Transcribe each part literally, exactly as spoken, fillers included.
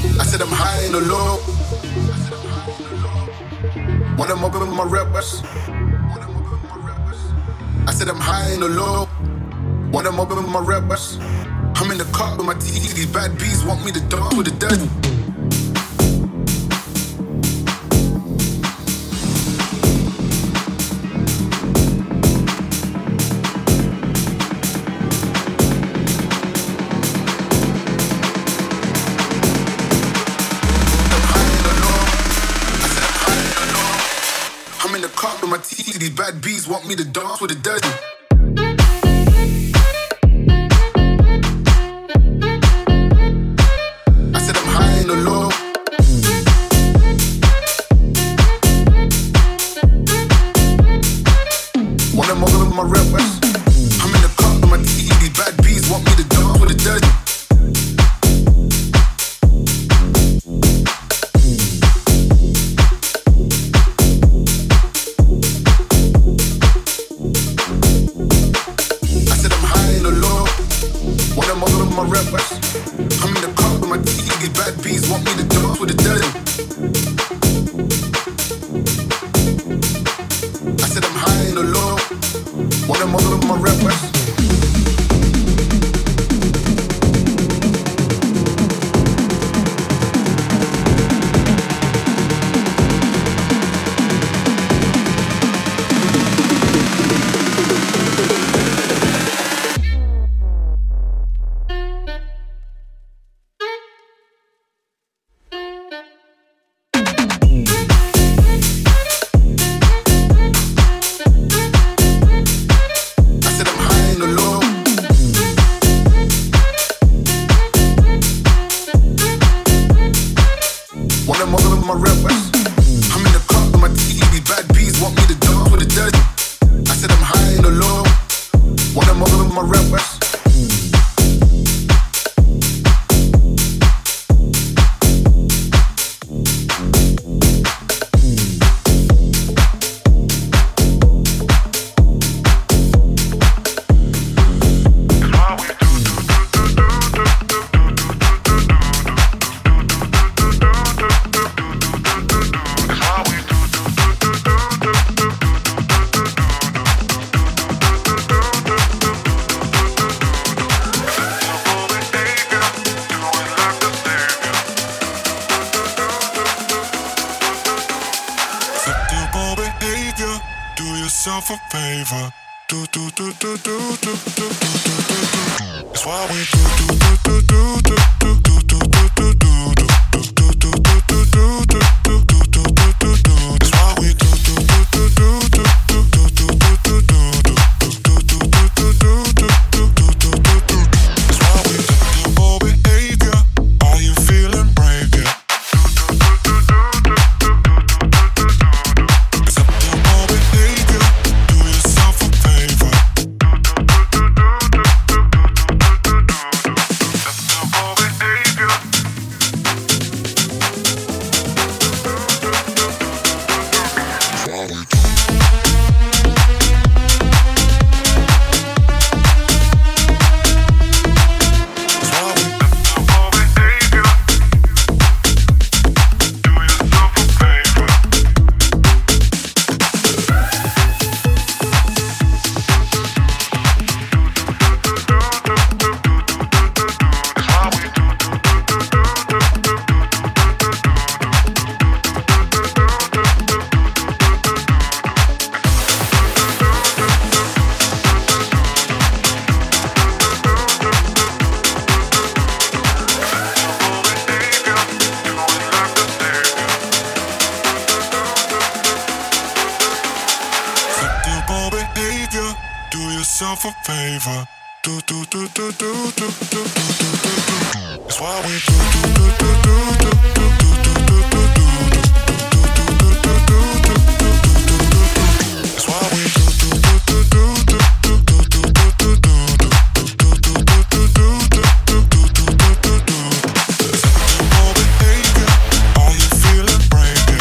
I said I'm high in the low. When I'm up in my rappers. I said I'm high in the low. When I'm up in my rappers. I'm in the car with my T V. These bad bees want me to dance with the dead. My T V, these bad bees want me to dance with a dozen. I said I'm high in the low. When I'm over with my rappers, I'm in the car with my T V, these bad bees want me to dance with a dozen. My rappers. I'm in the car with my T V. These bad bees want me to dance with a dozen. I said I'm high in the low. When I'm over with my rappers. yourself a favor. Do do do do do do do do do do. That's why we do do do do do do do do do do do do. A favor. Do do do do do do do do do do. That's why we do do do do do do do do do do do do. That's why we do do do do do do do do do do do. Are you feeling brave?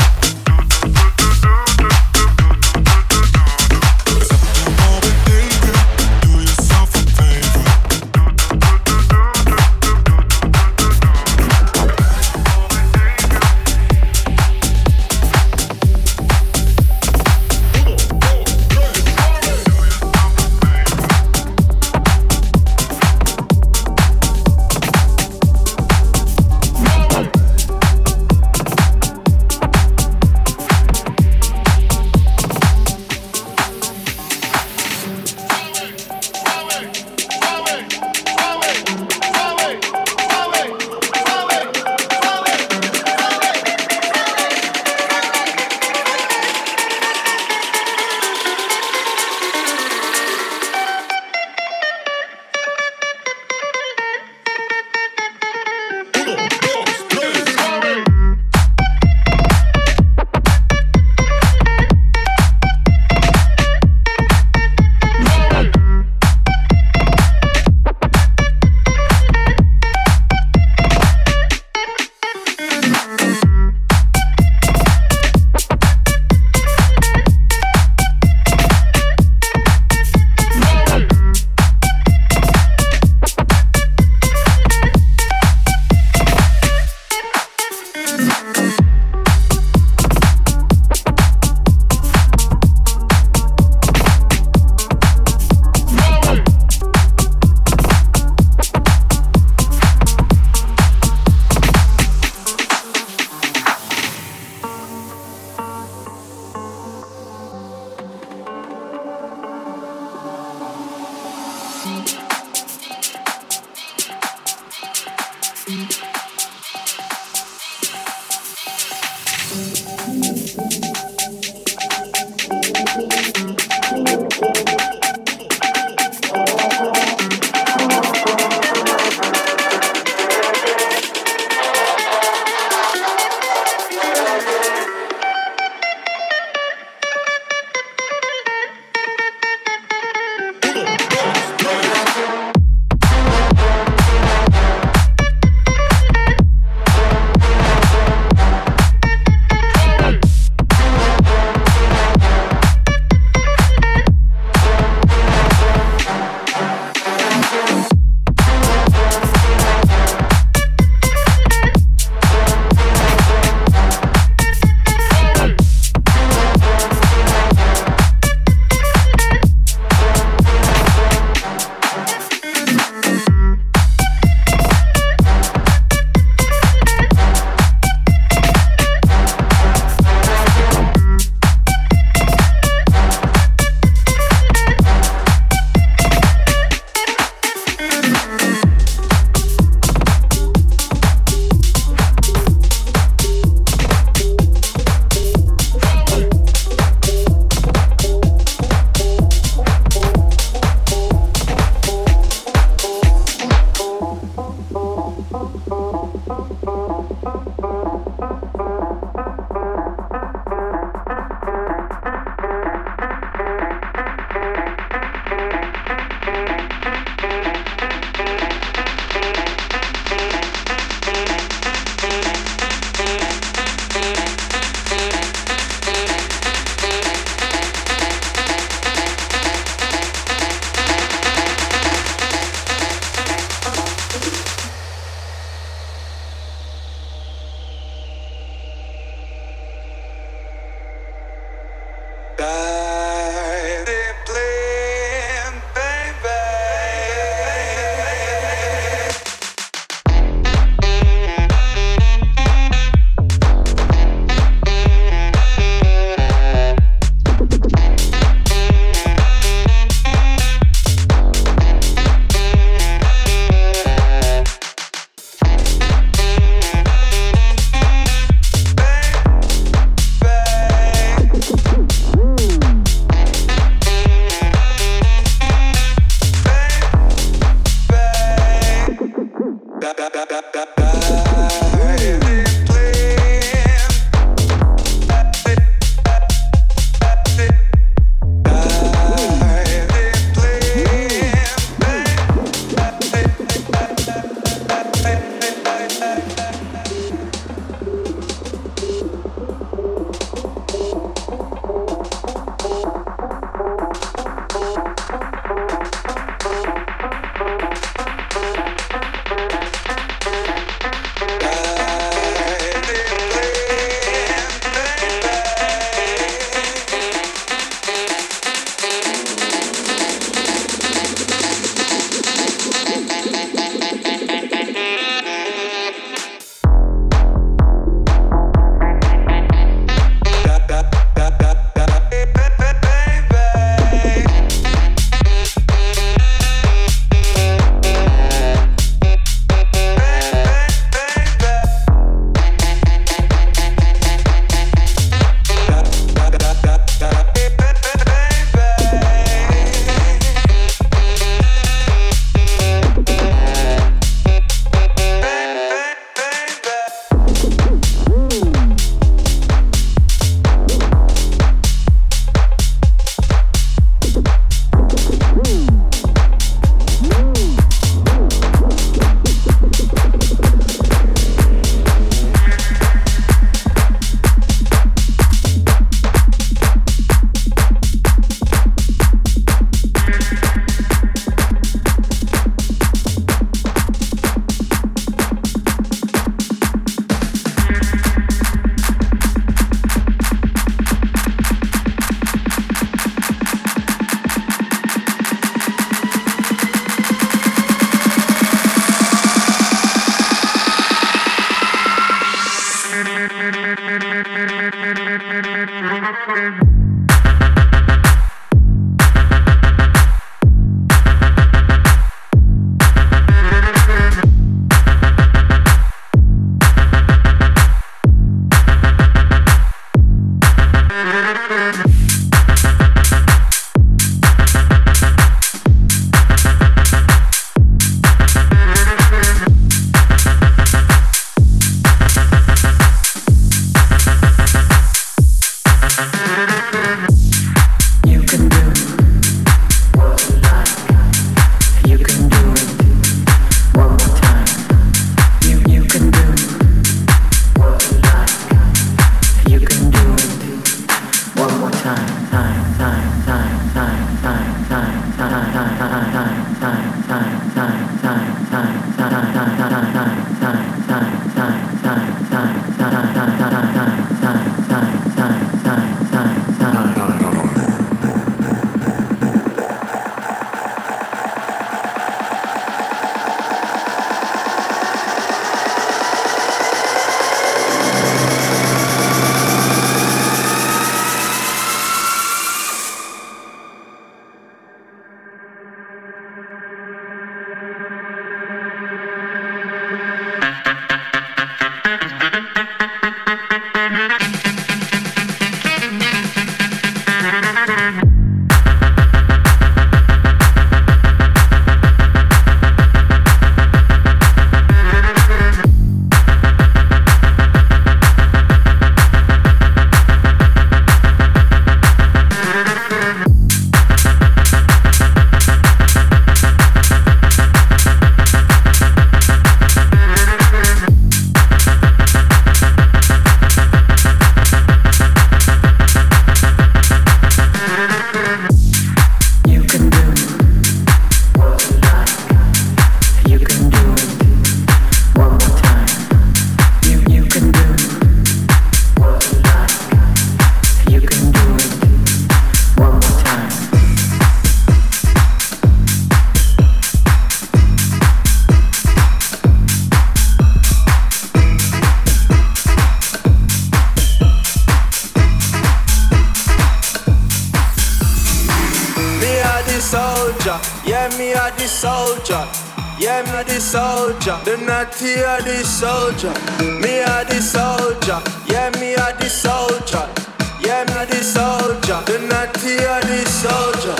me a the soldier. Yeah, me the soldier. The natty a the soldier. Me a the soldier. Yeah, me a the soldier. Yeah, me the soldier. The natty a the soldier.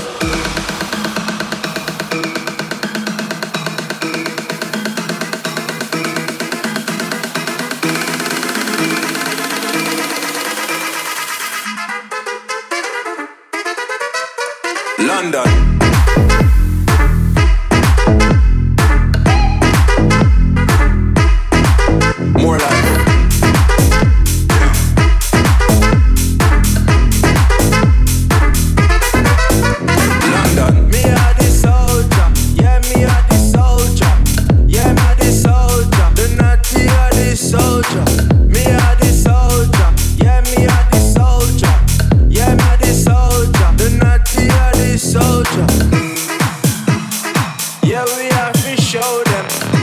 London. More like London. Me a the soldier. Yeah, me a the soldier. Yeah, me a the soldier. The natty a the soldier. Me a the soldier. Yeah, me a the soldier. Yeah, me a the soldier. The natty a the soldier. Yeah, we have to show them.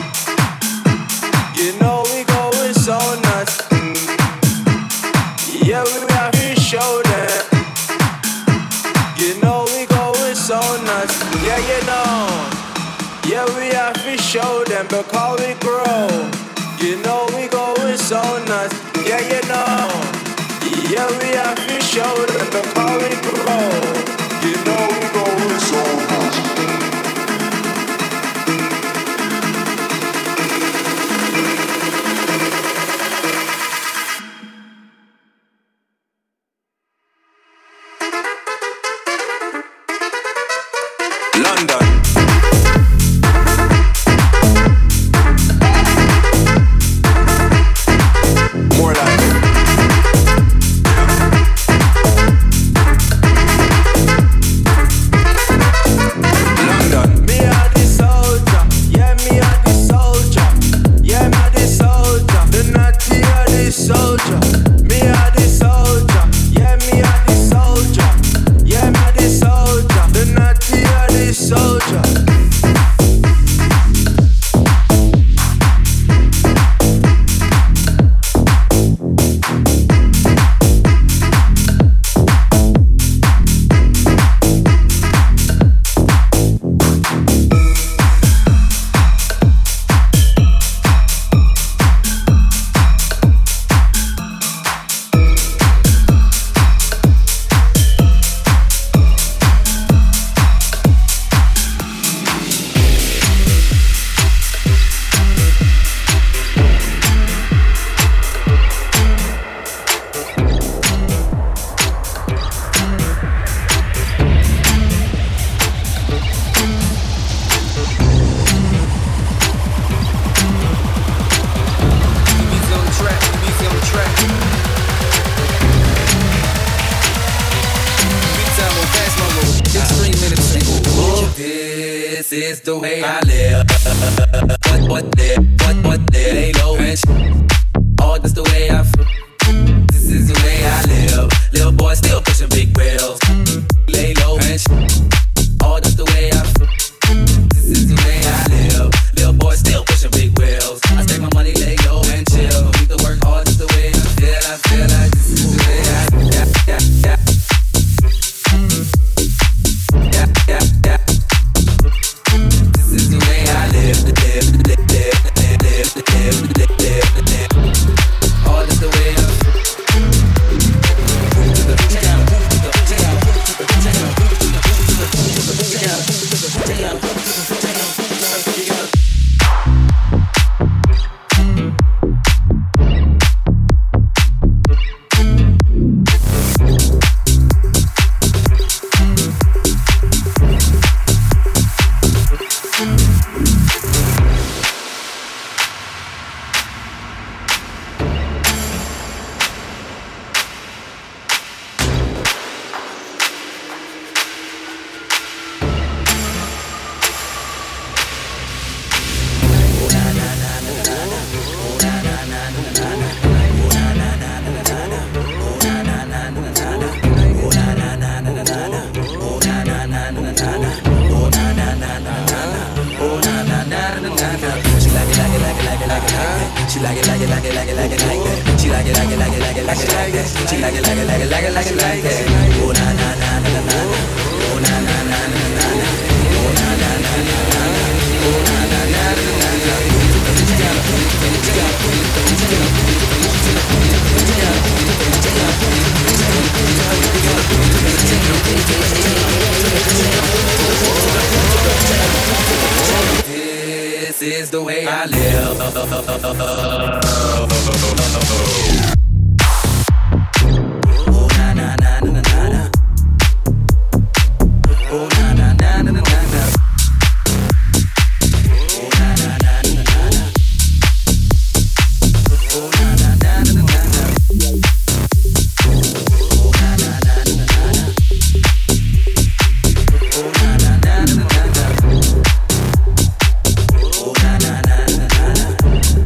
You know we going so nuts. Yeah, we have to show them. You know we going so nuts. Yeah, you know. Yeah, we have to show them because we grow. You know we going so nuts. Yeah, you know. Yeah, we have to show them because we grow. You know we going so nuts. London. More like London. Me a the soldier, yeah, me a the soldier, yeah, me a the soldier, the natty a the soldier. Me a the soldier, yeah, me a the soldier, yeah, me a the soldier, the natty a the soldier. This is the way I live. What, what, there, what, what, there, they low and sh- oh, that's the way I feel. This is the way I live. Little boy still pushing big wheels. Lay low and sh- oh, that's the way I feel. This is the way I live. Little boy still pushing big wheels. I take my money, lay low and chill. Need to work hard, that's the way I feel. I feel like this is the way I feel. Yeah, yeah, yeah. Yeah, yeah, yeah. This is the way I live, live, live, live, live, live, live, live, live. Oh, that's the way I She like it, like it, like it, like it, like it, like that. She like it, like it, like it, like it, like it, like that. She like it, like it, like it, like it, like it, like that. Oh na na na na na na. Oh na na na na na na. Oh na na na na. This is the way I live. Oh na na na na na na. Oh na na na na na na. Oh na na na na na na. Oh na na na na na na. Oh na na na na na na. Oh na na na na na na. Oh na na na na na na.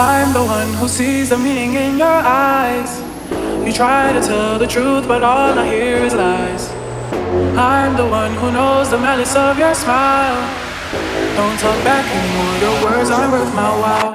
I'm the one who sees the meaning in your eyes. You try to tell the truth, but all I hear is lies. I'm the one who knows the malice of your smile. Don't talk back anymore, your words aren't worth my while.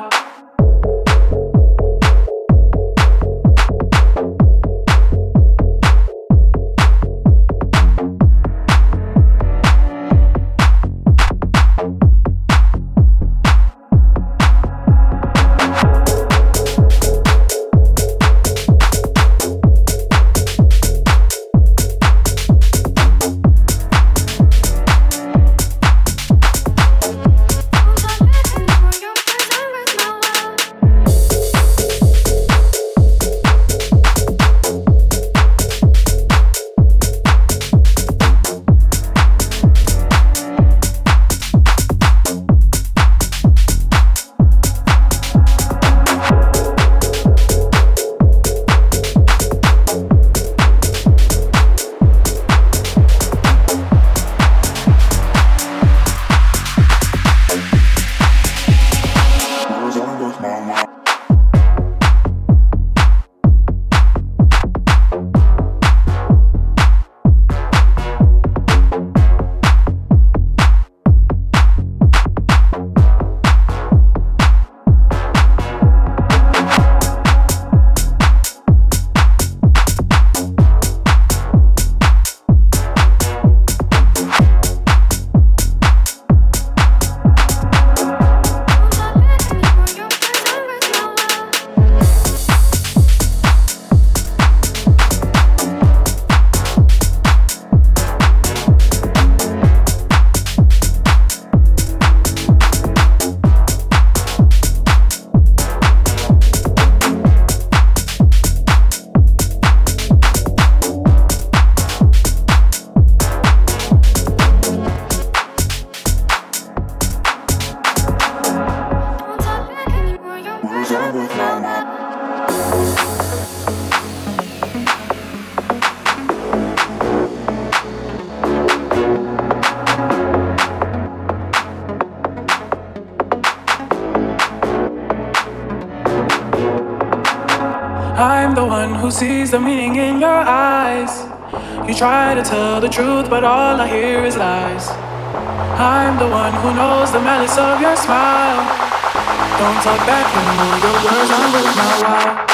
I'm the one who sees the meaning in your eyes. You try to tell the truth, but all I hear is lies. I'm the one who knows the malice of your smile. Don't talk back anymore, your words aren't worth my while.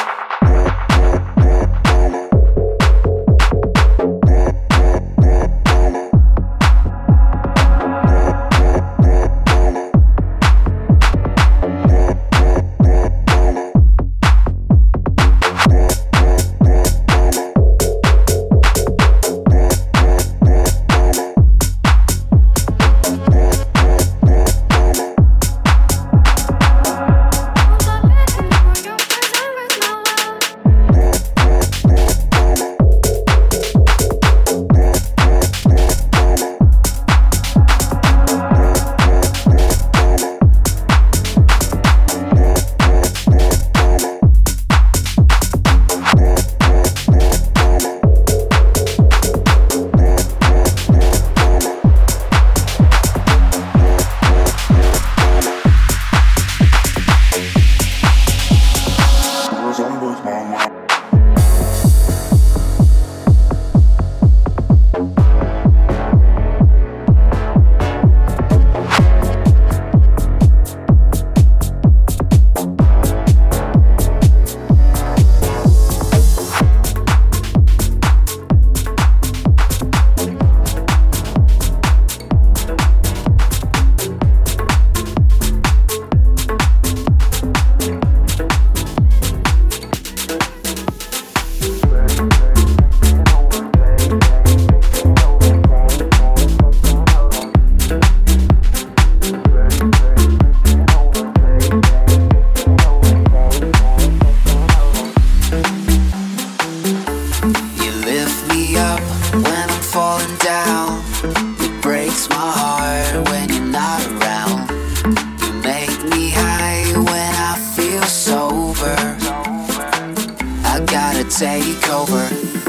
take over,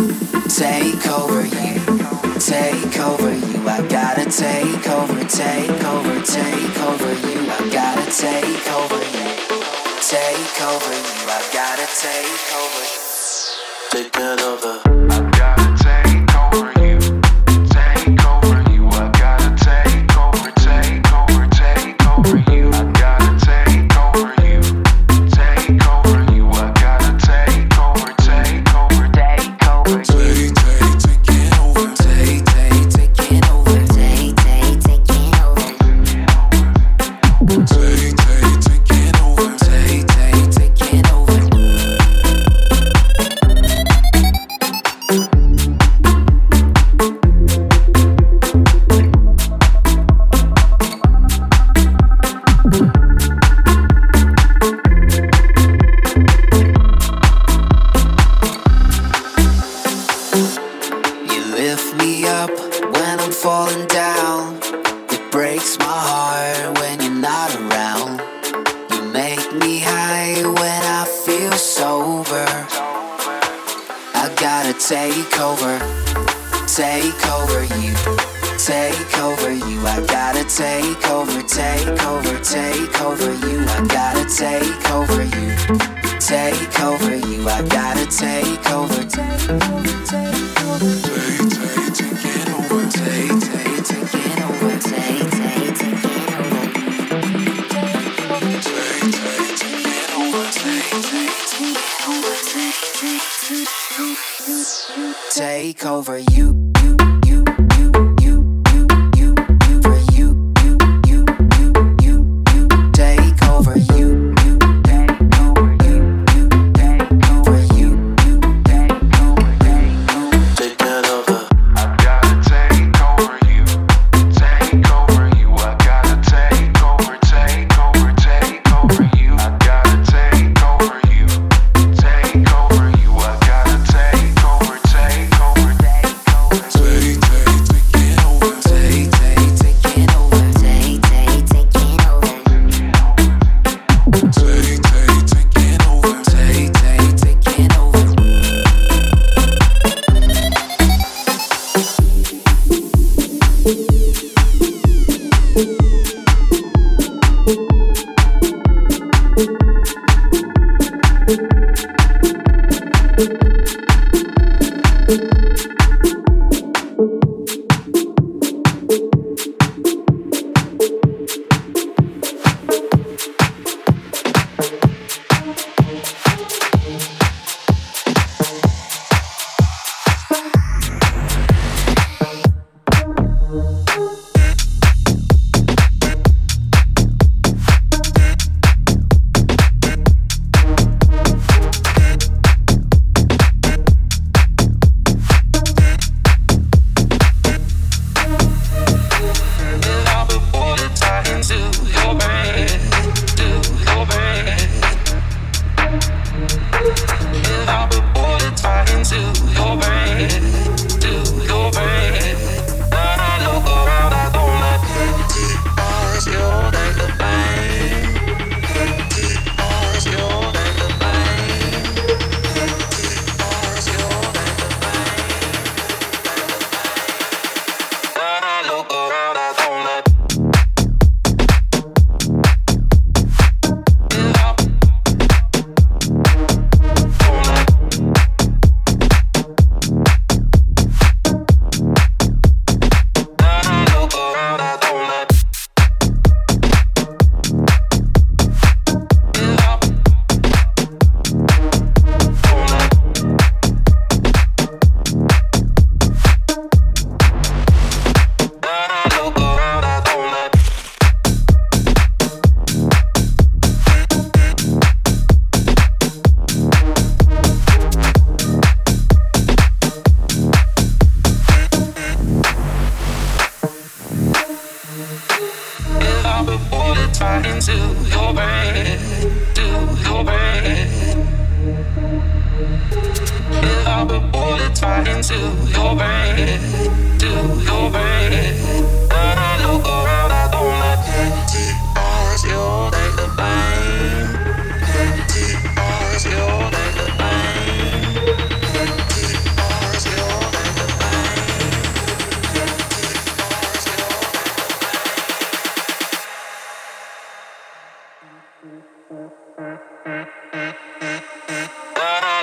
take over you, take over you. I gotta take over, take over, take over you. I gotta take over you, take breaks my heart when you're not around. You make me high when I feel sober. I gotta take over, take over you, take over you. I gotta take over, take over, take over you. I gotta take over you, take over you. I gotta take over, take over, take over. Take, take, taking over, take, take, taking over, take, take, taking over. Take, take, taking over, take, take, taking over, take, take, take over you.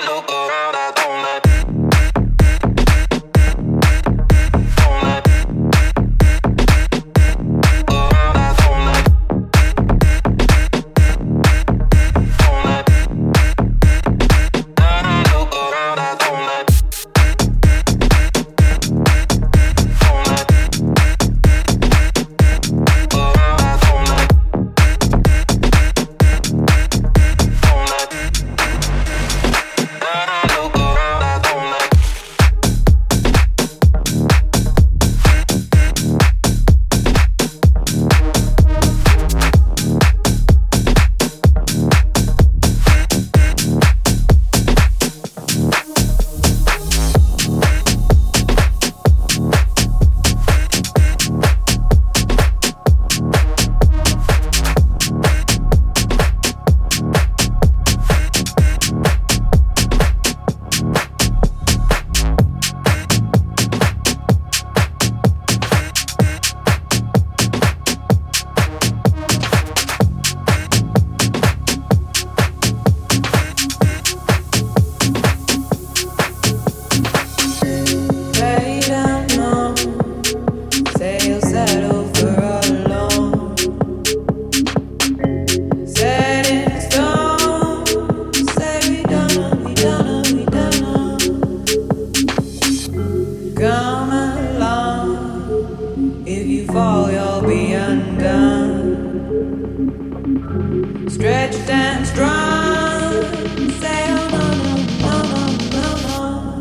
Don't let me undone. Stretched and strong, say oh no, no, no, no, no,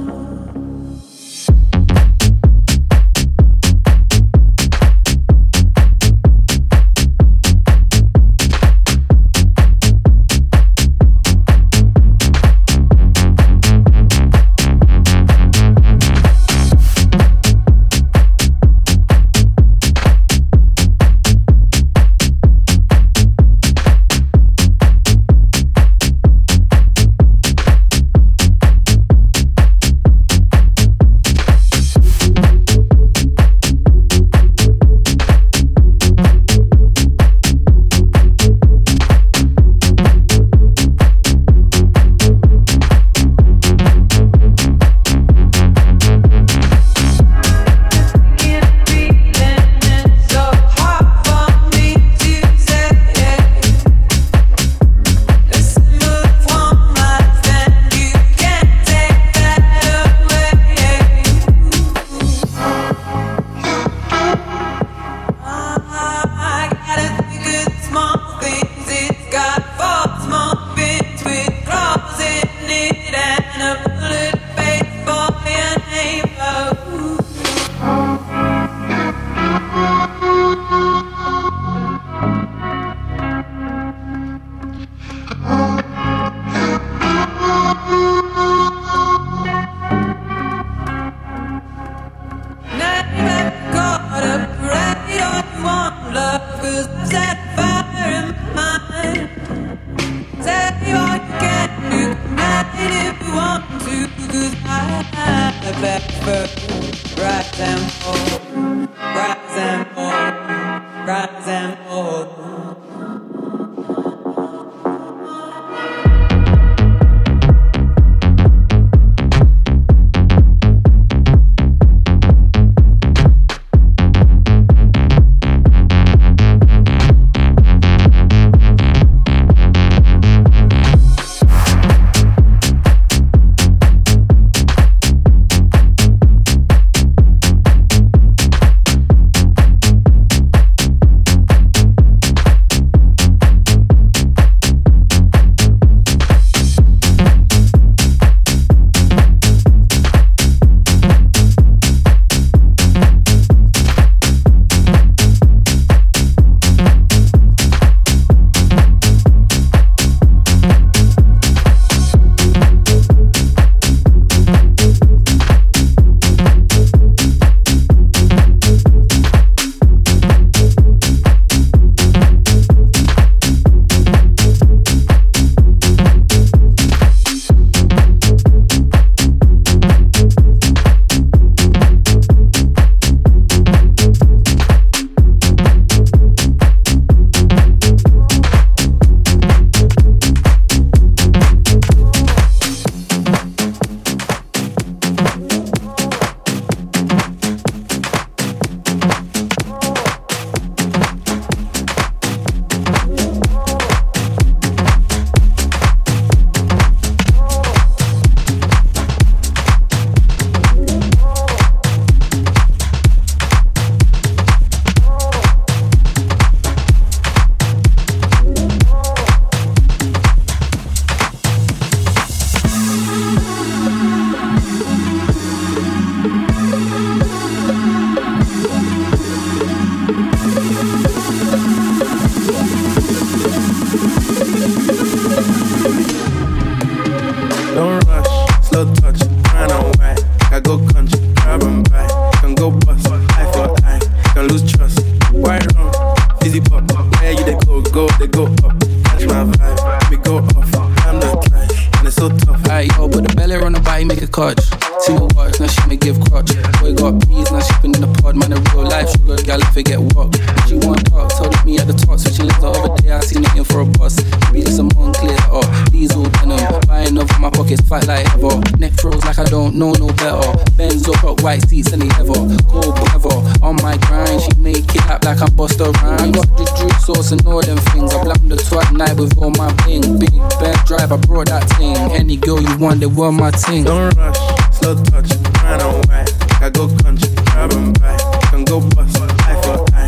one, they were my team. Don't rush, slow touch, grind on white. I go country, grab and buy. Can go bust, eye for eye.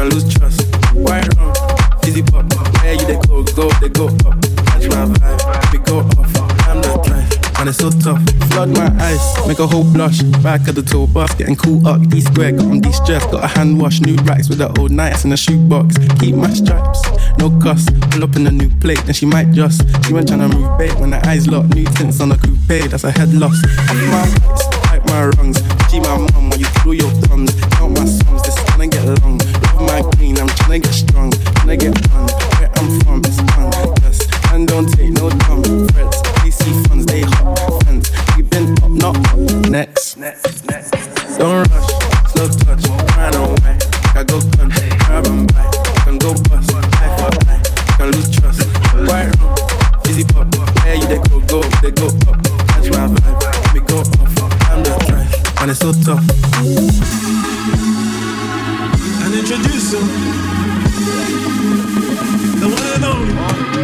can lose trust. White rum, fizzy pop, where you they go, go, they go up. Catch my vibe, we go off. I'm the type, and it's so tough. Flood my eyes, make a whole blush. Back of the tour bus, getting cool up. D square, got them de-stressed. Got a hand wash, new racks with the old nights in the shoebox. Keep my stripes, no cuss. Pull up in a new plate, then she might just. She went tryna move bait when her eyes locked. New tints on a coupe, that's a head loss. Off my whites, like my rungs. G my mum when you through your thumbs. Count my sums, this tryna get long. Love my green, I'm tryna get strong. Tryna get fun, where I'm from, it's fun. Yes, and don't take no dumb threats. They see funds, they hot fence. We been up, not up. Next, next, next. Don't rush, slow touch, run away. I go gun, grab and buy. Can go bust, eye for eye. Can lose trust. White room, easy pop. Where you they go, go, they go up. Catch my vibe, we go off. I'm the drive, and it's so tough. And introduce him, the one and only.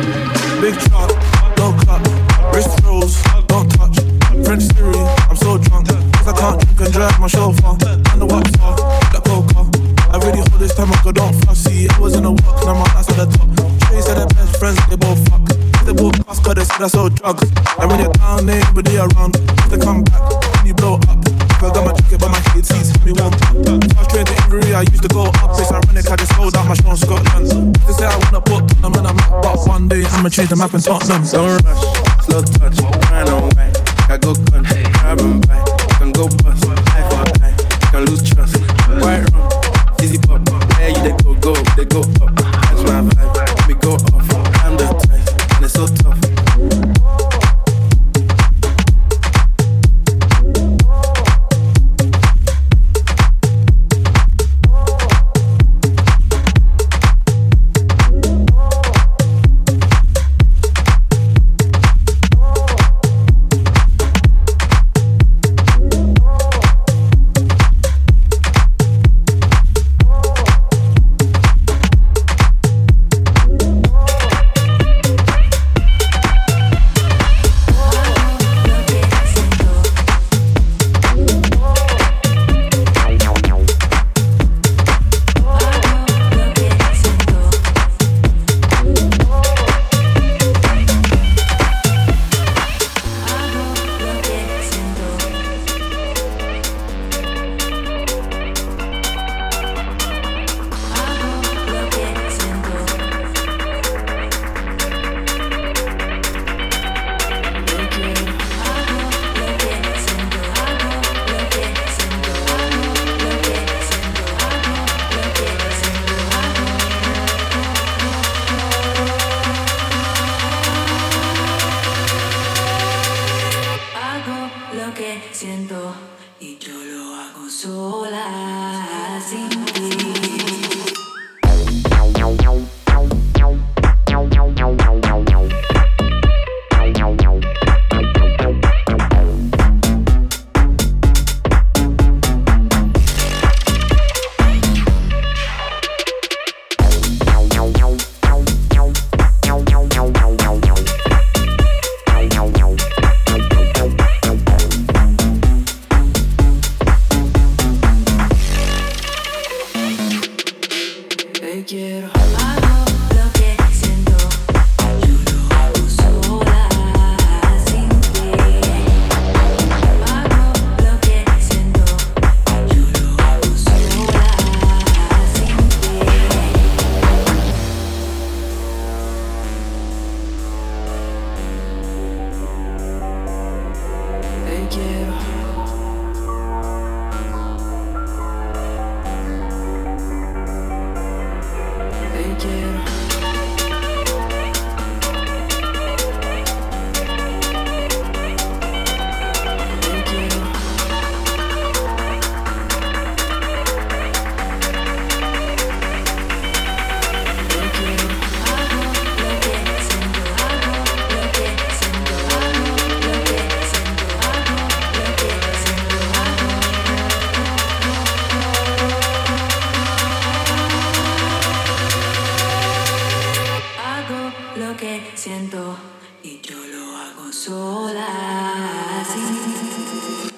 Big truck, low cut, wrist rolls, don't touch. French Siri, I'm so drunk, cause I can't drink and drive my chauffeur. And the wax bar, that coca. I really hold this time, I could don't fussy. I was in a walk, and I'm on outside the top. Trace said they're best friends, they both fuck. They both pass, cause they said I sold drugs. And when you're down, there, nobody around. If they come back, when you blow up. I got my jacket, but my head seats me warm. Fast train to Inverie, I used to go up. It's ironic, I just sold out my show in Scotland. They say I wanna put them on a map, but one day I'ma change the map and Tottenham. Don't rush, slow touch, run away. I go gun, grab and buy. Can go bust, eye for eye. Can lose trust. White rum, easy pop. Where you they go, go, they go up. That's my vibe, we go off. I'm the type, and it's so tough.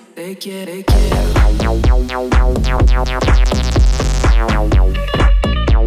They quiero.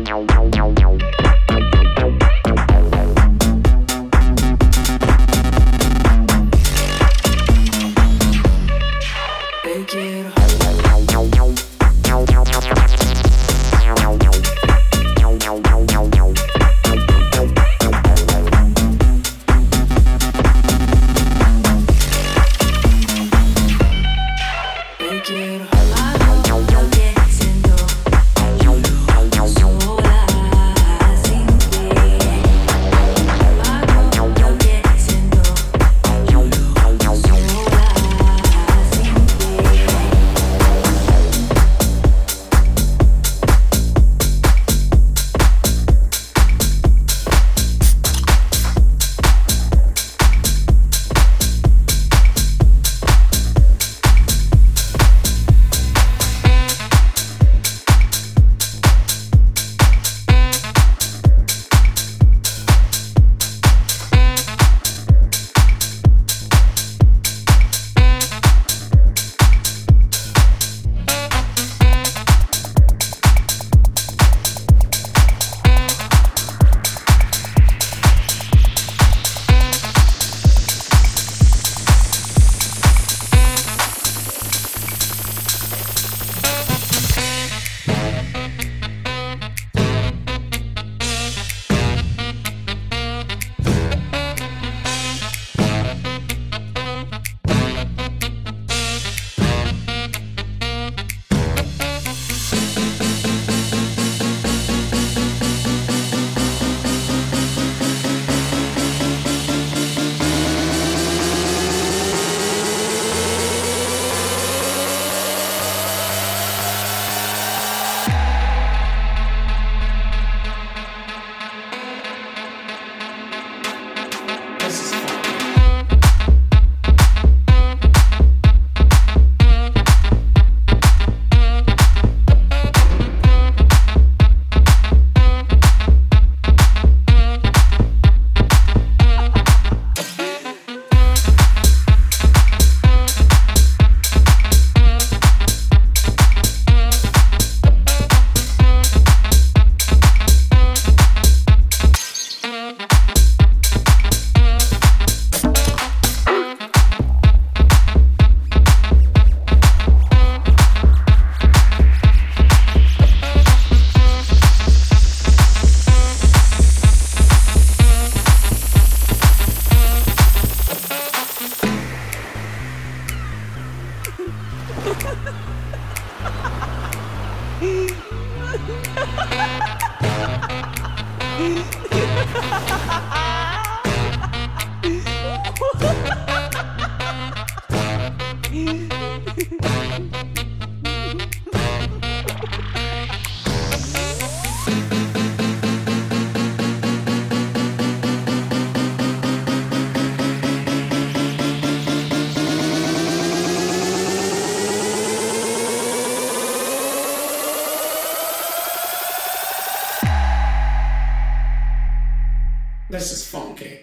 This is funky.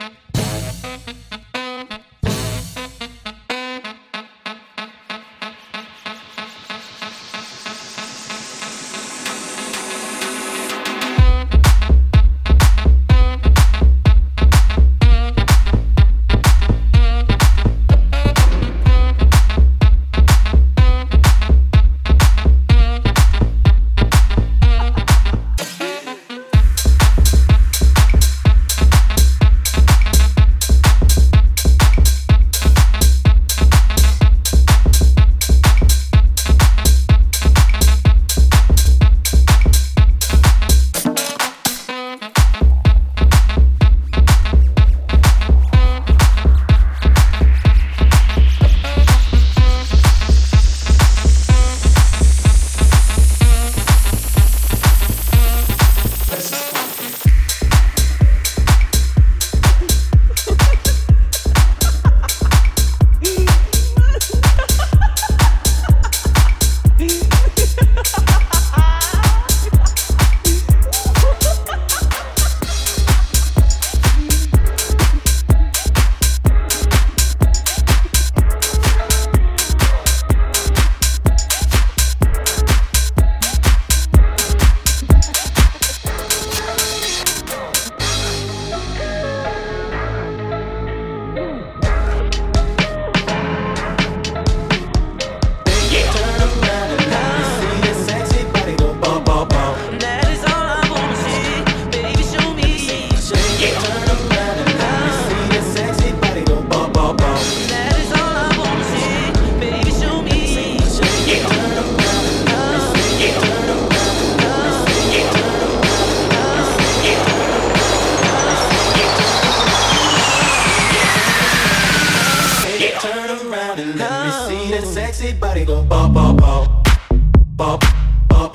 sexy body go bop, bop, bop, bop, bop,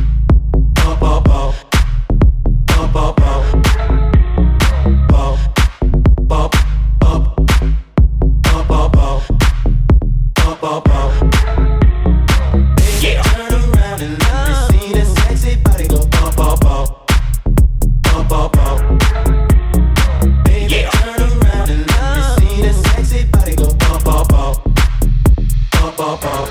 bop, bop, bop, bop, bop, bop, bop, bop, bop, bop, bop, bop, bop, bop. Yeah, turn around and let me see that sexy body go bop, bop, bop, bop, bop, bop. Baby, turn around and let me see that sexy body go bop, bop, bop, bop, bop, bop.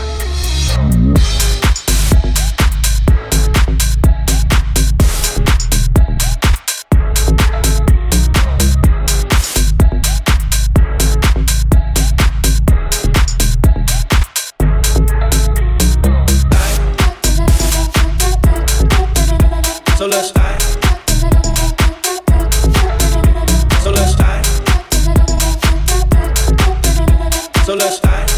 So let's die. So let's die. So let's die.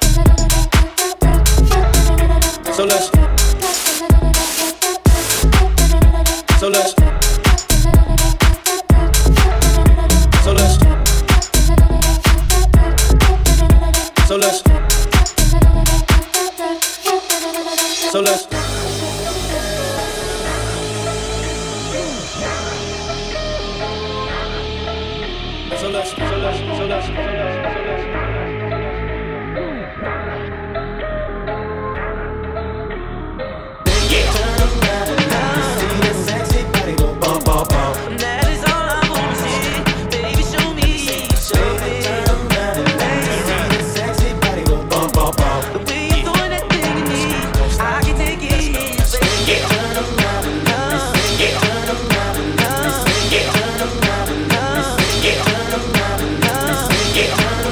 So let's. So let's. So let's. So let's. So let's. So let's, so let's, so let's, so let's, so let's. Yeah, turn around and let me see that sexy body go bop, bop, bop. That is all I wanna see. Baby, show me, show me. Turn around and let me see that sexy body go bop, bop, bop. The way you're throwing that thing at me, I can take it. Yeah, turn around and let me see. Yeah, turn around and let me see. Yeah, turn around and let me see. Yeah, turn around and let me see. Yeah, turn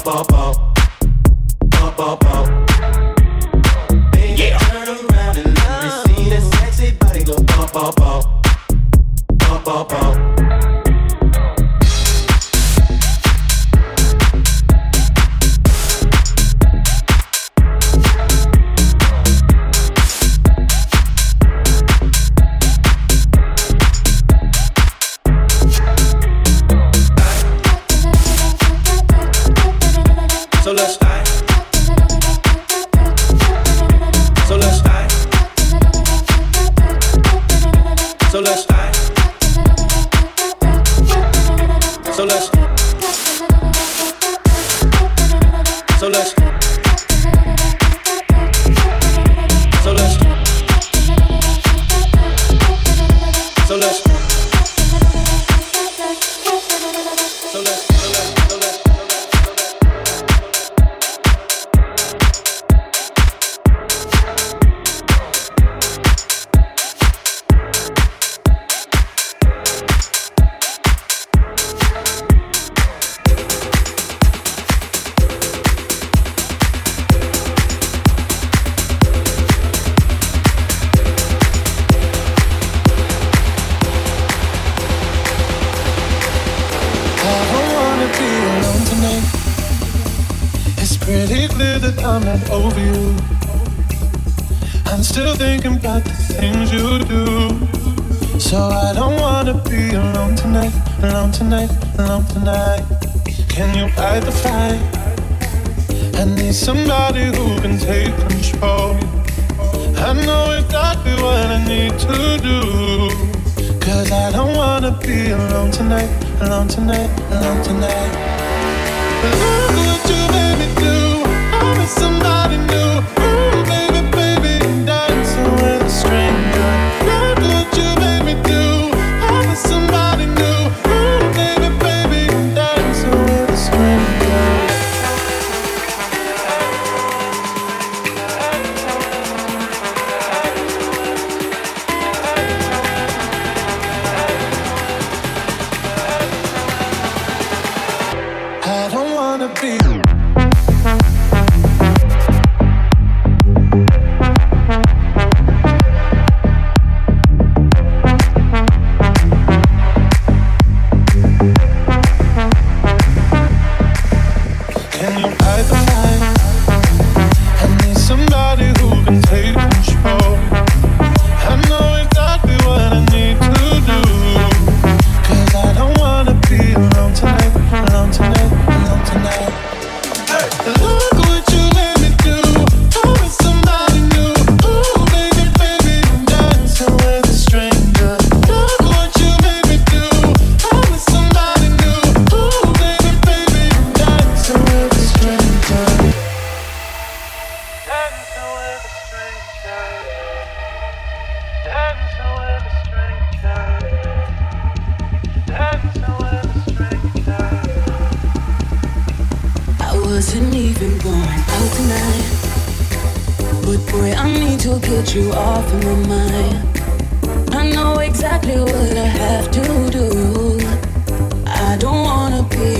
bop, bop. Bop, bop, bop. Baby, turn around and let me see that sexy body go bop, bop, bop. Bop, bop, bop. So let's die. So let's die. So let's die. So let's. So let's. So let's. So let's. So let's. I'm not over you. I'm still thinking about the things you do. So I don't wanna be alone tonight, alone tonight, alone tonight. Can you fight the fight? I need somebody who can take control. I know exactly what I need to do. Cause I don't wanna be alone tonight, alone tonight, alone tonight. Look what you made me do. I'm with somebody new. Ooh, baby, baby, dancing with a stranger. Look what you made me do. I'm with somebody new. Ooh, baby, baby, dancing with a stranger. I don't wanna be. Wasn't even born out tonight, but boy, I need to get you off of my mind. I know exactly what I have to do. I don't wanna be